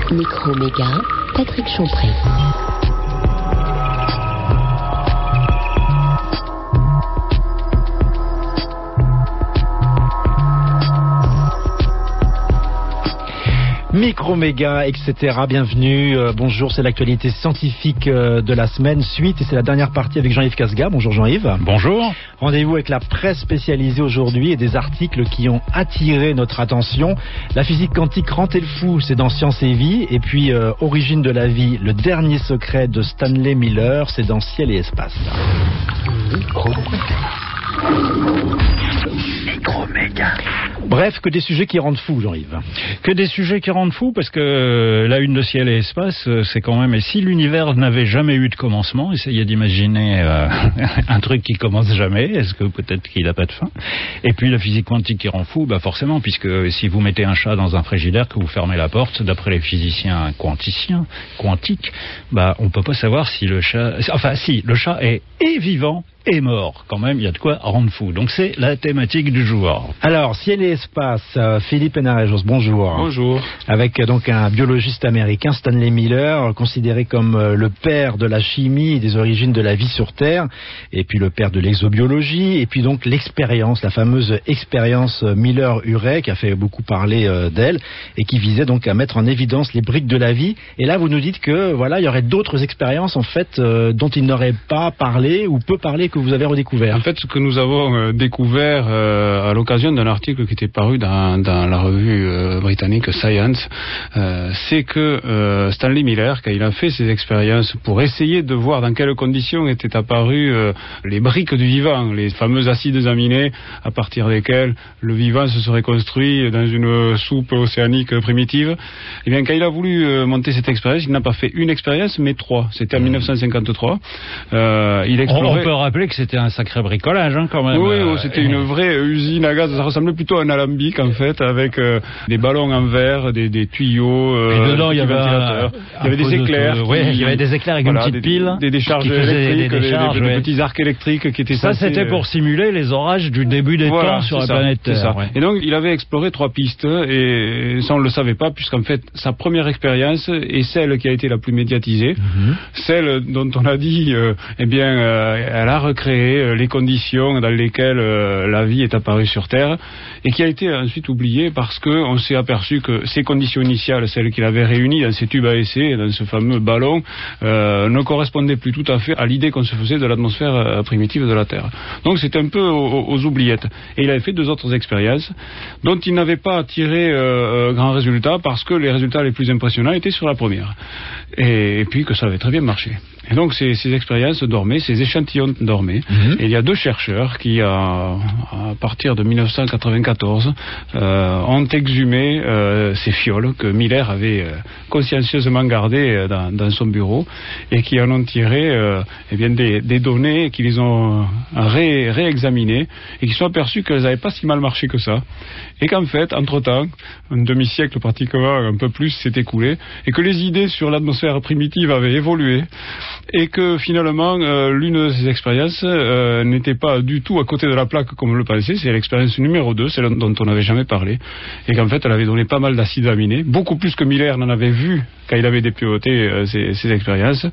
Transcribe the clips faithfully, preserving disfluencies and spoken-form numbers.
Micro-méga, Patrick Champré. Micro-méga, et cetera. Bienvenue. Euh, bonjour, c'est l'actualité scientifique euh, de la semaine. Suite, et c'est la dernière partie avec Jean-Yves Casga. Bonjour Jean-Yves. Bonjour. Rendez-vous avec la presse spécialisée aujourd'hui et des articles qui ont attiré notre attention. La physique quantique rend elle fou, c'est dans Science et Vie. Et puis, euh, Origine de la vie, le dernier secret de Stanley Miller, c'est dans Ciel et Espace. Micro-méga. Bref, que des sujets qui rendent fou, Jean-Yves. Que des sujets qui rendent fou, parce que euh, la une de Ciel et Espace, euh, c'est quand même... Et si l'univers n'avait jamais eu de commencement, essayez d'imaginer euh, un truc qui commence jamais, est-ce que peut-être qu'il n'a pas de fin? Et puis la physique quantique qui rend fou, bah forcément, puisque si vous mettez un chat dans un frigidaire, que vous fermez la porte, d'après les physiciens quanticiens, quantiques, bah on peut pas savoir si le chat... Enfin, si, le chat est et vivant et mort. Quand même, il y a de quoi rendre fou. Donc c'est la thématique du jour. Alors, Ciel et Espace, euh, Philippe Hénarejos, bonjour. Bonjour. Avec euh, donc un biologiste américain, Stanley Miller, considéré comme euh, le père de la chimie et des origines de la vie sur Terre, et puis le père de l'exobiologie, et puis donc l'expérience, la fameuse expérience Miller-Urey, qui a fait beaucoup parler euh, d'elle, et qui visait donc à mettre en évidence les briques de la vie. Et là, vous nous dites que voilà, il y aurait d'autres expériences en fait euh, dont il n'aurait pas parlé ou peu parlé, que vous avez redécouvert. En fait, ce que nous avons euh, découvert euh, à l'occasion d'un article qui était paru dans, dans la revue euh, britannique Science, euh, c'est que euh, Stanley Miller, quand il a fait ses expériences pour essayer de voir dans quelles conditions étaient apparues euh, les briques du vivant, les fameux acides aminés à partir desquels le vivant se serait construit dans une soupe océanique primitive, et bien quand il a voulu euh, monter cette expérience, il n'a pas fait une expérience mais trois. C'était en mille neuf cent cinquante-trois. Euh, il explorait... On peut rappeler que c'était un sacré bricolage, hein, quand même. Oui, oui, c'était une vraie usine à gaz. Ça ressemblait plutôt à un alambic, en fait, avec euh, des ballons en verre, des, des tuyaux. Euh, et dedans, il y avait, un, il y avait des éclairs. De... Oui, il y avait des éclairs avec voilà, une petite des, pile. Des décharges électriques, des, décharges, des, des, ouais. des petits arcs électriques qui étaient Ça, censés... c'était pour simuler les orages du début des voilà, temps sur la ça, planète Terre. Ça. Ouais. Et donc, il avait exploré trois pistes, et ça, on ne le savait pas, puisqu'en fait, sa première expérience est celle qui a été la plus médiatisée, mm-hmm. celle dont on a dit, euh, eh bien, euh, elle a recréé euh, les conditions dans lesquelles euh, la vie est apparue sur Terre, et qui a été ensuite oubliée parce qu'on s'est aperçu que ces conditions initiales, celles qu'il avait réunies dans ces tubes à essai, dans ce fameux ballon, euh, ne correspondaient plus tout à fait à l'idée qu'on se faisait de l'atmosphère euh, primitive de la Terre. Donc c'était un peu aux, aux oubliettes. Et il avait fait deux autres expériences dont il n'avait pas tiré euh, grand résultat parce que les résultats les plus impressionnants étaient sur la première. Et, et puis que ça avait très bien marché. Et donc ces, ces expériences dormaient, ces échantillons dormaient. Mm-hmm. Et il y a deux chercheurs qui, à, à partir de mille neuf cent quatre-vingt-quatorze, euh, ont exhumé euh, ces fioles que Miller avait euh, consciencieusement gardées dans, dans son bureau, et qui en ont tiré euh, eh bien des, des données, qui les ont ré, réexaminées, et qui sont aperçus qu'elles n'avaient pas si mal marché que ça. Et qu'en fait, entre-temps, un demi-siècle pratiquement, un peu plus, s'est écoulé, et que les idées sur l'atmosphère primitive avaient évolué, et que finalement, euh, l'une de ces expériences euh, n'était pas du tout à côté de la plaque comme on le pensait. C'est l'expérience numéro deux, celle dont on n'avait jamais parlé, et qu'en fait, elle avait donné pas mal d'acides aminés, beaucoup plus que Miller n'en avait vu quand il avait dépiloté euh, ces, ces expériences.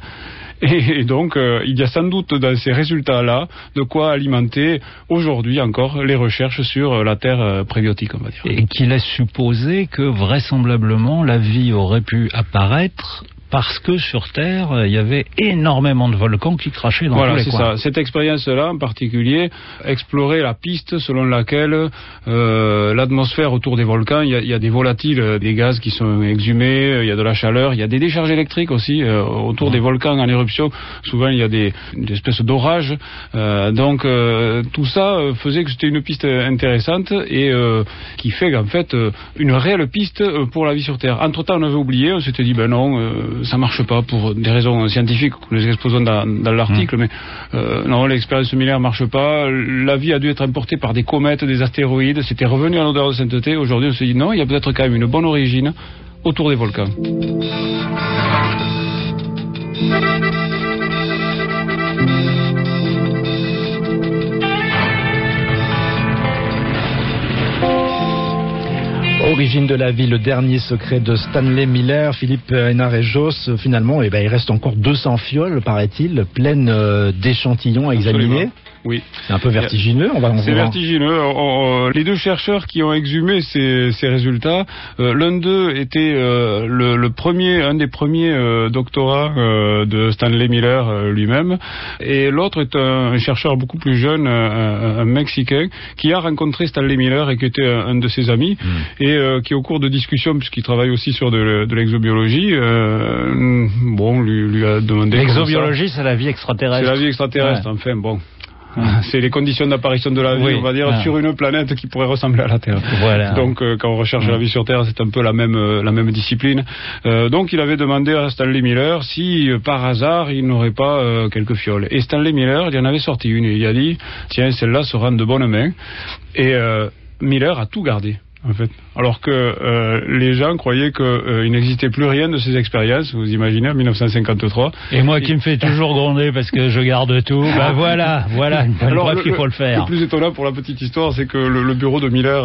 Et donc, euh, il y a sans doute dans ces résultats-là de quoi alimenter aujourd'hui encore les recherches sur la Terre euh, prébiotique, on va dire. Et qui laisse supposer que vraisemblablement la vie aurait pu apparaître parce que sur Terre, il y avait énormément de volcans qui crachaient dans voilà, tous les coins. Voilà, c'est ça. Cette expérience-là, en particulier, explorait la piste selon laquelle euh, l'atmosphère autour des volcans, il y, a, il y a des volatiles, des gaz qui sont exhumés, il y a de la chaleur, il y a des décharges électriques aussi euh, autour mmh. des volcans en éruption. Souvent, il y a des, des espèces d'orages. Euh, donc, euh, tout ça faisait que c'était une piste intéressante et euh, qui fait qu'en fait, euh, une réelle piste pour la vie sur Terre. Entre-temps, on avait oublié, on s'était dit, ben non... Euh, ça marche pas pour des raisons scientifiques que nous exposons dans, dans l'article, mmh. mais euh, non, l'expérience Miller marche pas. La vie a dû être importée par des comètes, des astéroïdes. C'était revenu à l'odeur de sainteté. Aujourd'hui, on se dit non, il y a peut-être quand même une bonne origine autour des volcans. Origine de la vie, le dernier secret de Stanley Miller, Philippe Hénard et Josse. Finalement, eh ben, il reste encore deux cents fioles, paraît-il, pleines euh, d'échantillons à examiner. Absolument. Oui. C'est un peu vertigineux. On va en C'est vertigineux. On, on, les deux chercheurs qui ont exhumé ces, ces résultats, euh, l'un d'eux était euh, le, le premier, un des premiers euh, doctorats euh, de Stanley Miller euh, lui-même, et l'autre est un, un chercheur beaucoup plus jeune, un, un Mexicain, qui a rencontré Stanley Miller et qui était un, un de ses amis, mmh. et euh, qui au cours de discussions, puisqu'il travaille aussi sur de, de l'exobiologie, euh, bon, lui, lui a demandé. L'exobiologie, c'est la vie extraterrestre. C'est la vie extraterrestre. Ouais. Enfin, bon. C'est les conditions d'apparition de la vie, oui, on va dire, ah. sur une planète qui pourrait ressembler à la Terre. Voilà. Donc, euh, quand on recherche ouais. la vie sur Terre, c'est un peu la même, euh, la même discipline. Euh, donc, il avait demandé à Stanley Miller si, euh, par hasard, il n'aurait pas euh, quelques fioles. Et Stanley Miller, il en avait sorti une et il a dit, tiens, celle-là sera de bonnes mains. Et euh, Miller a tout gardé, en fait. Alors que euh, les gens croyaient qu'il euh, n'existait plus rien de ces expériences, vous imaginez, en mille neuf cent cinquante-trois. Et moi qui me fais toujours gronder parce que je garde tout, ben voilà, voilà une bonne preuve qu'il faut le faire. Le plus étonnant pour la petite histoire, c'est que le, le bureau de Miller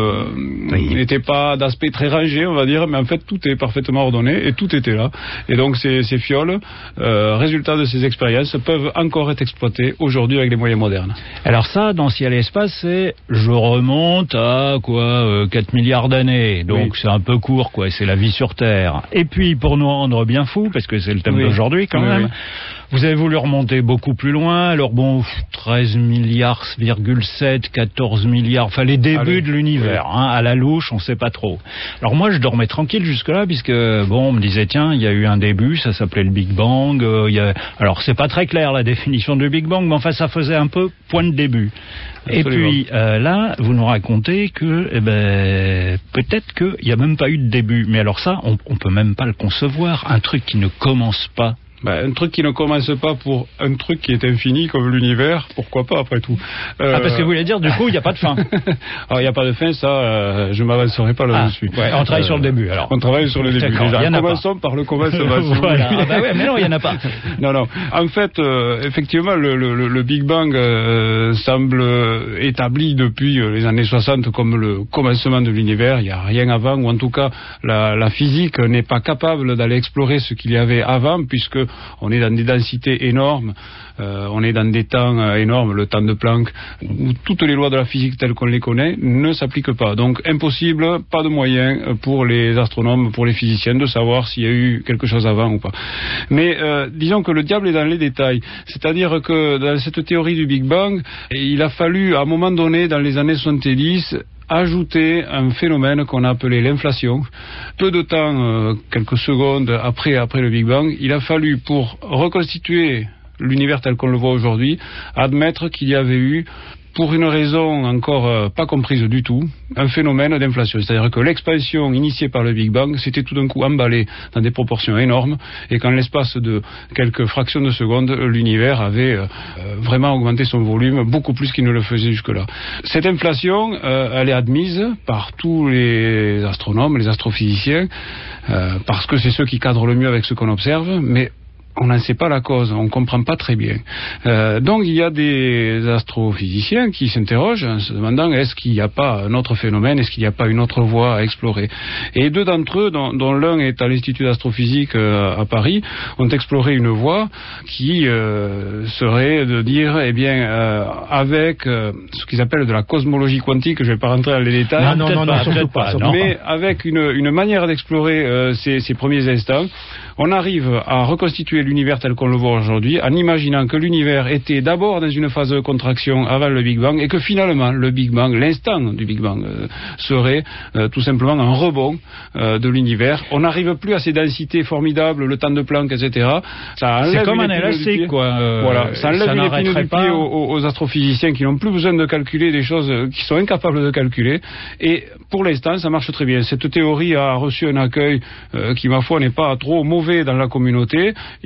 n'était euh, pas d'aspect très rangé, on va dire, mais en fait tout est parfaitement ordonné et tout était là. Et donc ces, ces fioles, euh, résultats de ces expériences, peuvent encore être exploitées aujourd'hui avec les moyens modernes. Alors ça, dans Ciel et Espace, c'est, je remonte à quoi, euh, quatre milliards d'années, donc oui. c'est un peu court, quoi. C'est la vie sur Terre. Et puis, pour nous rendre bien fous, parce que c'est le thème oui. d'aujourd'hui quand oui, même, oui. vous avez voulu remonter beaucoup plus loin. Alors bon, treize milliards, sept, quatorze milliards, enfin les débuts Allez. de l'univers, oui. hein, à la louche, on sait pas trop. Alors moi, je dormais tranquille jusque-là, puisque bon, on me disait tiens, il y a eu un début, ça s'appelait le Big Bang. Euh, y a... Alors c'est pas très clair la définition du Big Bang, mais enfin ça faisait un peu point de début. Absolument. Et puis euh, là, vous nous racontez que eh ben, peut-être qu'il n'y a même pas eu de début. Mais alors ça, on, on peut même pas le concevoir. Un truc qui ne commence pas. Ben, un truc qui ne commence pas pour un truc qui est infini comme l'univers, pourquoi pas après tout. Euh... Ah parce que vous voulez dire du coup il n'y a pas de fin. Alors il n'y a pas de fin, ça euh, je m'avancerai pas là-dessus. Ah, ouais, on travaille euh, sur le début alors. On travaille sur le début déjà. Commençons par le commencement. Voilà. Ah bah ouais, mais non il n'y en a pas. non non. En fait euh, effectivement le, le, le Big Bang euh, semble établi depuis les années soixante comme le commencement de l'univers. Il n'y a rien avant, ou en tout cas la, la physique n'est pas capable d'aller explorer ce qu'il y avait avant, puisque on est dans des densités énormes, euh, on est dans des temps euh, énormes, le temps de Planck, où toutes les lois de la physique telles qu'on les connaît ne s'appliquent pas. Donc impossible, pas de moyen pour les astronomes, pour les physiciens de savoir s'il y a eu quelque chose avant ou pas. Mais euh, disons que le diable est dans les détails. C'est-à-dire que dans cette théorie du Big Bang, il a fallu à un moment donné, dans les années soixante-dix, ajouter un phénomène qu'on a appelé l'inflation. Peu de temps, euh, quelques secondes après, après le Big Bang, il a fallu, pour reconstituer l'univers tel qu'on le voit aujourd'hui, admettre qu'il y avait eu, pour une raison encore euh, pas comprise du tout, un phénomène d'inflation. C'est-à-dire que l'expansion initiée par le Big Bang s'était tout d'un coup emballée dans des proportions énormes, et qu'en l'espace de quelques fractions de secondes, l'univers avait euh, vraiment augmenté son volume beaucoup plus qu'il ne le faisait jusque-là. Cette inflation, euh, elle est admise par tous les astronomes, les astrophysiciens, euh, parce que c'est ceux qui cadrent le mieux avec ce qu'on observe, mais on n'en sait pas la cause, on ne comprend pas très bien. Euh, donc il y a des astrophysiciens qui s'interrogent en se demandant est-ce qu'il n'y a pas un autre phénomène, est-ce qu'il n'y a pas une autre voie à explorer. Et deux d'entre eux, dont, dont l'un est à l'Institut d'astrophysique euh, à Paris, ont exploré une voie qui euh, serait de dire, eh bien, euh, avec euh, ce qu'ils appellent de la cosmologie quantique, je ne vais pas rentrer dans les détails, non, non, non, pas, non, pas, pas, mais avec une, une manière d'explorer euh, ces, ces premiers instants, on arrive à reconstituer l'univers tel qu'on le voit aujourd'hui en imaginant que l'univers était d'abord dans une phase de contraction avant le Big Bang et que finalement le Big Bang, l'instant du Big Bang euh, serait euh, tout simplement un rebond euh, de l'univers. On n'arrive plus à ces densités formidables, le temps de Planck, et cetera. Ça c'est comme un élastique, quoi. Euh, voilà, ça enlève une épine du pied aux, aux astrophysiciens qui n'ont plus besoin de calculer des choses qui sont incapables de calculer. Et pour l'instant, ça marche très bien. Cette théorie a reçu un accueil euh, qui, ma foi, n'est pas trop mauvais dans la communauté. Il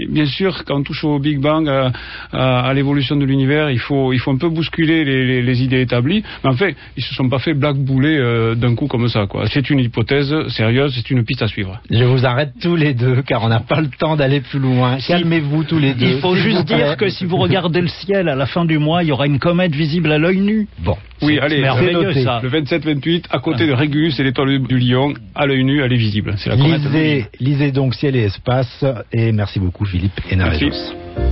bien sûr, quand on touche au Big Bang, à, à, à l'évolution de l'univers, il faut, il faut un peu bousculer les, les, les idées établies. Mais en fait, ils se sont pas fait blackbouler euh, d'un coup comme ça, quoi. C'est une hypothèse sérieuse, c'est une piste à suivre. Je vous arrête tous les deux, car on n'a pas le temps d'aller plus loin. Si, calmez-vous tous les deux. Il faut juste dire que si vous regardez le ciel à la fin du mois, il y aura une comète visible à l'œil nu. Bon. Oui, allez, merveilleux, ça. Le vingt-sept vingt-huit, à côté ah. de Régulus et l'étoile du Lion, à l'œil nu, elle est visible. C'est la comète. Lisez, lisez donc Ciel et Espace, et merci beaucoup Philippe Hénarejos.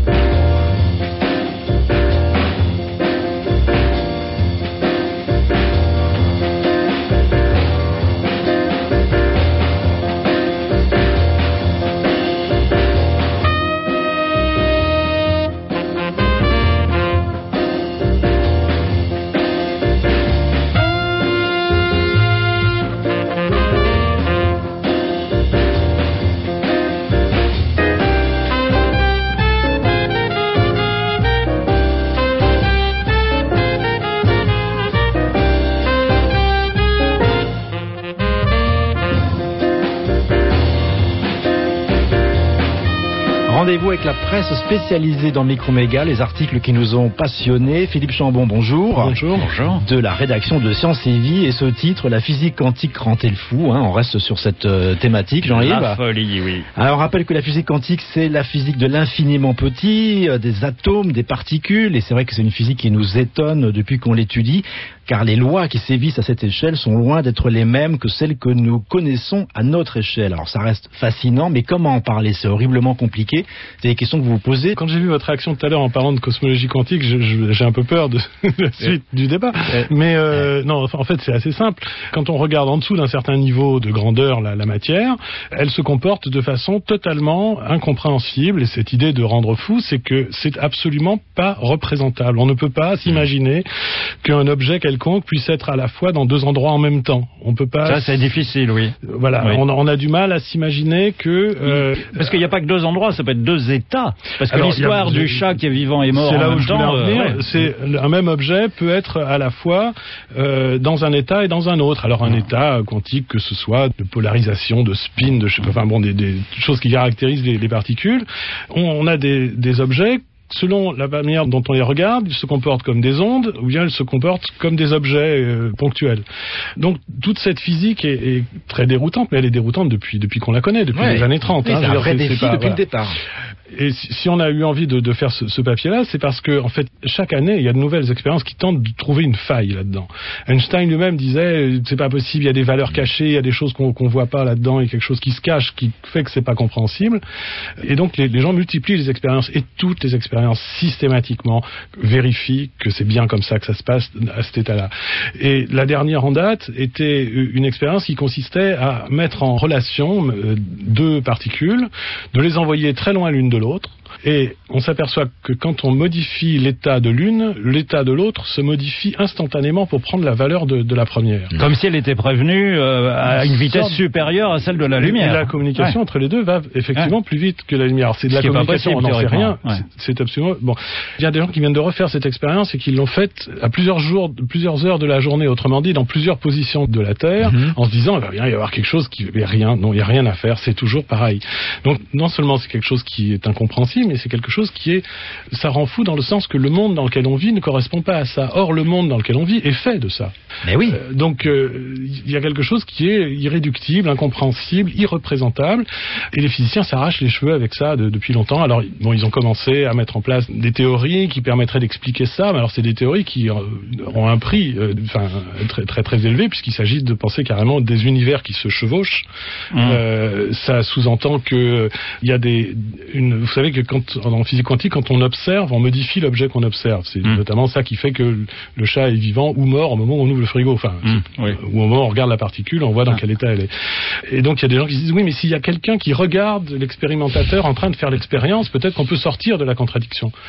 Rendez-vous avec la presse spécialisée dans Microméga, les articles qui nous ont passionnés. Philippe Chambon, bonjour. Bonjour. Bonjour. De la rédaction de Science et Vie, et ce titre, La physique quantique rend-elle fou, hein, on reste sur cette euh, thématique, Jean-Yves. La folie, oui. Alors, on rappelle que la physique quantique, c'est la physique de l'infiniment petit, euh, des atomes, des particules, et c'est vrai que c'est une physique qui nous étonne depuis qu'on l'étudie, car les lois qui sévissent à cette échelle sont loin d'être les mêmes que celles que nous connaissons à notre échelle. Alors, ça reste fascinant, mais comment en parler? C'est horriblement compliqué. C'est des questions que vous vous posez. Quand j'ai vu votre réaction tout à l'heure en parlant de cosmologie quantique, je, je, j'ai un peu peur de la suite du débat. Mais euh, non, en fait, c'est assez simple. Quand on regarde en dessous d'un certain niveau de grandeur la, la matière, elle se comporte de façon totalement incompréhensible. Et cette idée de rendre fou, c'est que c'est absolument pas représentable. On ne peut pas s'imaginer qu'un objet quelconque puisse être à la fois dans deux endroits en même temps. On peut pas. Ça, c'est difficile, oui. Voilà, oui. On, on a du mal à s'imaginer que. Euh, Parce qu'il n'y a pas que deux endroits, ça peut être deux états. Parce que alors, l'histoire a, du chat qui est vivant et mort c'est en là même où je temps, voulais en venir. Euh, ouais. C'est un même objet peut être à la fois euh, dans un état et dans un autre. Alors un ah. état quantique, que ce soit de polarisation, de spin, de enfin bon des, des choses qui caractérisent les, les particules. On, on a des, des objets. Selon la manière dont on les regarde, ils se comportent comme des ondes, ou bien ils se comportent comme des objets euh, ponctuels. Donc toute cette physique est, est très déroutante, mais elle est déroutante depuis depuis qu'on la connaît, depuis ouais. les années trente. Oui, hein, c'est un vrai défi pas, depuis voilà. le départ. Et si, si on a eu envie de, de faire ce, ce papier-là, c'est parce que en fait chaque année il y a de nouvelles expériences qui tentent de trouver une faille là-dedans. Einstein lui-même disait c'est pas possible, il y a des valeurs cachées, il y a des choses qu'on qu'on voit pas là-dedans, il y a quelque chose qui se cache, qui fait que c'est pas compréhensible. Et donc les, les gens multiplient les expériences et toutes les expériences systématiquement vérifient que c'est bien comme ça que ça se passe à cet état-là. Et la dernière en date était une expérience qui consistait à mettre en relation deux particules, de les envoyer très loin l'une de l'autre. Et on s'aperçoit que quand on modifie l'état de l'une, l'état de l'autre se modifie instantanément pour prendre la valeur de, de la première. Comme si elle était prévenue euh, à une vitesse supérieure à celle de la lumière. Et la communication ouais. entre les deux va effectivement ouais. plus vite que la lumière. Alors, c'est de la communication, on n'en sait rien. Ouais. C'est, c'est absolument bon. Il y a des gens qui viennent de refaire cette expérience et qui l'ont faite à plusieurs jours, plusieurs heures de la journée, autrement dit, dans plusieurs positions de la Terre, mm-hmm. en se disant il va bien y avoir quelque chose qui, mais rien, non, il y a rien à faire, c'est toujours pareil. Donc non seulement c'est quelque chose qui est incompréhensible, mais c'est quelque chose qui est, ça rend fou dans le sens que le monde dans lequel on vit ne correspond pas à ça. Or, le monde dans lequel on vit est fait de ça. Mais oui. Euh, donc, il euh, y a quelque chose qui est irréductible, incompréhensible, irreprésentable, et les physiciens s'arrachent les cheveux avec ça de, depuis longtemps. Alors, bon, ils ont commencé à mettre en place des théories qui permettraient d'expliquer ça, mais alors c'est des théories qui euh, ont un prix, enfin, euh, très, très très élevé, puisqu'il s'agit de penser carrément des univers qui se chevauchent. Mmh. Euh, ça sous-entend que il y a des, une, vous savez que quand en physique quantique, quand on observe, on modifie l'objet qu'on observe. C'est mmh. notamment ça qui fait que le chat est vivant ou mort au moment où on ouvre le frigo. Enfin, mmh. oui. ou au moment où on regarde la particule, on voit dans ah. quel état elle est. Et donc, il y a des gens qui se disent, oui, mais s'il y a quelqu'un qui regarde l'expérimentateur en train de faire l'expérience, peut-être qu'on peut sortir de la contradiction.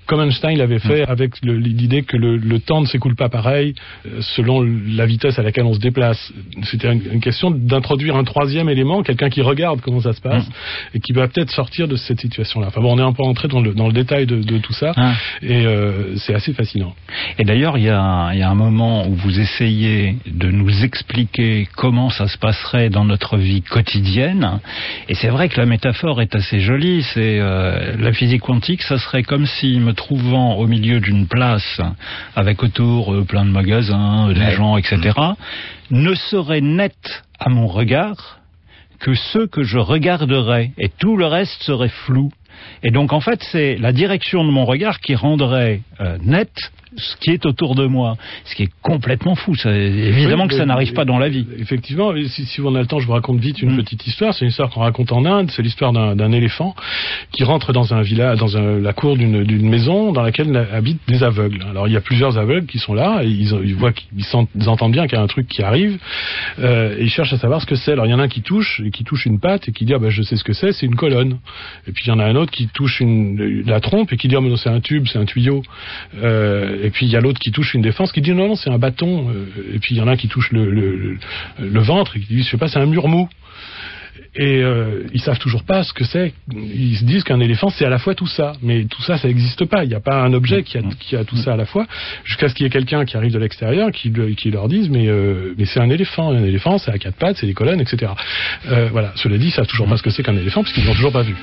comme Einstein l'avait fait mmh. avec le, l'idée que le, le temps ne s'écoule pas pareil euh, selon la vitesse à laquelle on se déplace. C'était une, une question d'introduire un troisième élément, quelqu'un qui regarde comment ça se passe mmh. et qui va peut-être sortir de cette situation-là. Enfin bon, on est un peu entré dans le, dans le détail de, de tout ça ah. et euh, c'est assez fascinant. Et d'ailleurs, il y a, il y a un moment où vous essayez de nous expliquer comment ça se passerait dans notre vie quotidienne, et c'est vrai que la métaphore est assez jolie. C'est euh, la physique quantique, ça serait comme si, me trouvant au milieu d'une place avec autour euh, plein de magasins, des ouais. gens, et cetera, mmh. ne serait net à mon regard que ceux que je regarderais, et tout le reste serait flou. Et donc en fait, c'est la direction de mon regard qui rendrait euh, net ce qui est autour de moi, ce qui est complètement fou. Ça, évidemment oui, que ça n'arrive pas dans la vie. Effectivement, si, si on a le temps, je vous raconte vite une mmh. petite histoire. C'est une histoire qu'on raconte en Inde. C'est l'histoire d'un, d'un éléphant qui rentre dans un village, dans un, la cour d'une, d'une maison dans laquelle habitent des aveugles. Alors il y a plusieurs aveugles qui sont là et ils, ils voient qu'ils sentent, ils entendent bien qu'il y a un truc qui arrive euh, et ils cherchent à savoir ce que c'est. Alors il y en a un qui touche et qui touche une patte et qui dit ah ben je sais ce que c'est, c'est une colonne. Et puis il y en a un autre qui touche une, la trompe et qui dit oh mais non c'est un tube, c'est un tuyau. Euh, et puis il y a l'autre qui touche une défense qui dit non non c'est un bâton. Euh, et puis il y en a un qui touche le, le, le, le ventre et qui dit je sais pas c'est un mur mou. Et euh, ils savent toujours pas ce que c'est. Ils se disent qu'un éléphant c'est à la fois tout ça, mais tout ça ça n'existe pas. Il n'y a pas un objet qui a, qui a tout ça à la fois. Jusqu'à ce qu'il y ait quelqu'un qui arrive de l'extérieur qui, qui leur dise mais euh, mais c'est un éléphant. Un éléphant c'est à quatre pattes, c'est des colonnes, et cetera. Euh, voilà. Cela dit, ils savent toujours pas ce que c'est qu'un éléphant parce qu'ils l'ont toujours pas vu.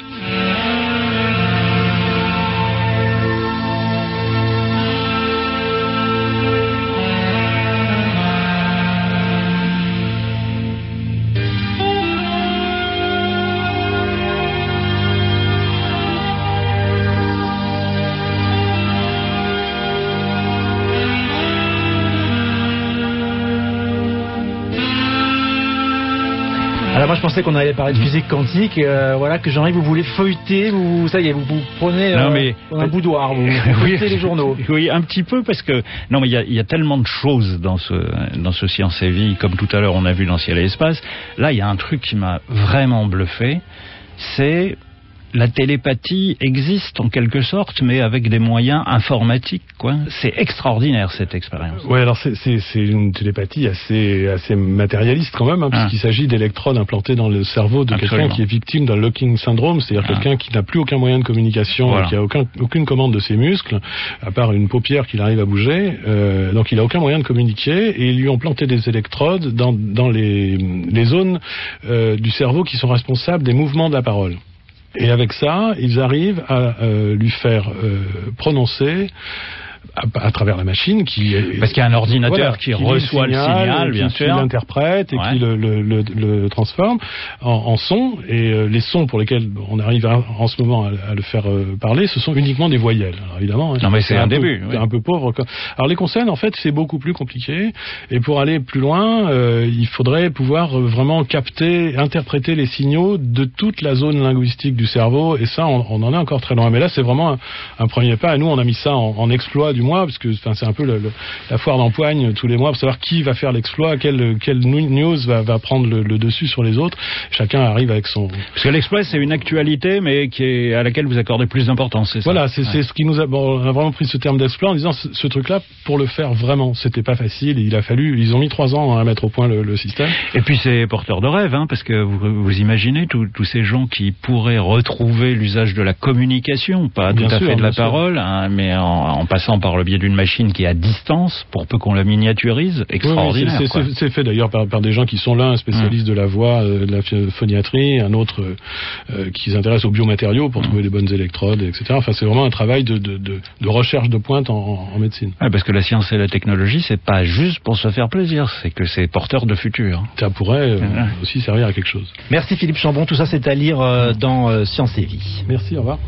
Alors moi je pensais qu'on allait parler de physique quantique, euh, voilà que Jean-Yves vous voulez feuilleter, vous ça y est, vous, vous prenez euh, non, mais, un boudoir, vous feuilletez oui, les journaux. Oui, un petit peu parce que non mais il y a, y a tellement de choses dans ce dans ce Science et Vie, comme tout à l'heure on a vu dans Ciel et Espace. Là il y a un truc qui m'a vraiment bluffé, c'est la télépathie existe en quelque sorte, mais avec des moyens informatiques, quoi. C'est extraordinaire cette expérience. Ouais, alors c'est, c'est, c'est une télépathie assez, assez matérialiste quand même, hein, ah. puisqu'il s'agit d'électrodes implantées dans le cerveau de Absolument. quelqu'un qui est victime d'un locking syndrome, c'est-à-dire ah. quelqu'un qui n'a plus aucun moyen de communication, voilà. qui a aucun, aucune commande de ses muscles, à part une paupière qu'il arrive à bouger. Euh, donc il a aucun moyen de communiquer, et ils lui ont planté des électrodes dans, dans les, les zones euh, du cerveau qui sont responsables des mouvements de la parole. Et avec ça, ils arrivent à euh, lui faire euh, prononcer à, à travers la machine qui parce qu'il y a un ordinateur voilà, qui, qui reçoit le signal, le signal bien qui, sûr, qui l'interprète et ouais. qui le, le, le, le transforme en, en son, et euh, les sons pour lesquels on arrive à, en ce moment à, à le faire euh, parler, ce sont uniquement des voyelles. Alors évidemment, hein, non mais c'est, c'est un, un début, peu, oui. un peu pauvre. Alors les consonnes, en fait, c'est beaucoup plus compliqué, et pour aller plus loin, euh, il faudrait pouvoir vraiment capter, interpréter les signaux de toute la zone linguistique du cerveau, et ça, on, on en est encore très loin. Mais là, c'est vraiment un, un premier pas. Et nous, on a mis ça en, en exploit du mois, parce que enfin, c'est un peu le, le, la foire d'empoigne tous les mois pour savoir qui va faire l'exploit, quelle, quelle news va, va prendre le, le dessus sur les autres. Chacun arrive avec son... Parce que l'exploit, c'est une actualité, mais qui est, à laquelle vous accordez plus d'importance, c'est ça? Voilà, c'est, ouais. c'est ce qui nous a... Bon, on a vraiment pris ce terme d'exploit en disant ce, ce truc-là, pour le faire vraiment, c'était pas facile. Il a fallu... Ils ont mis trois ans à mettre au point le, le système. Et puis c'est porteur de rêve, hein, parce que vous, vous imaginez tous ces gens qui pourraient retrouver l'usage de la communication, pas bien tout à sûr, fait de la sûr. parole, hein, mais en, en passant par le biais d'une machine qui est à distance, pour peu qu'on la miniaturise, extraordinaire. Oui, c'est, c'est, c'est fait d'ailleurs par, par des gens qui sont là, un spécialiste mmh. de la voix, euh, de la phoniatrie, un autre euh, qui s'intéresse aux biomatériaux pour mmh. trouver les bonnes électrodes, et cetera. Enfin, c'est vraiment un travail de, de, de, de recherche de pointe en, en médecine. Ouais, parce que la science et la technologie, c'est pas juste pour se faire plaisir, c'est que c'est porteur de futur. Ça pourrait euh, ouais. aussi servir à quelque chose. Merci Philippe Chambon, tout ça c'est à lire euh, dans euh, Science et Vie. Merci, au revoir.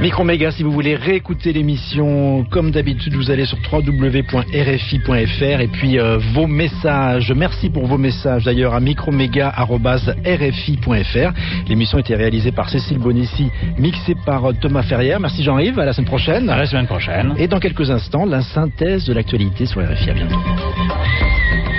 Microméga, si vous voulez réécouter l'émission, comme d'habitude, vous allez sur w w w point r f i point f r et puis euh, vos messages. Merci pour vos messages d'ailleurs à microméga arobase r f i point f r. L'émission a été réalisée par Cécile Bonissi, mixée par Thomas Ferrière. Merci Jean-Yves, à la semaine prochaine. À la semaine prochaine. Et dans quelques instants, la synthèse de l'actualité sur R F I. À bientôt.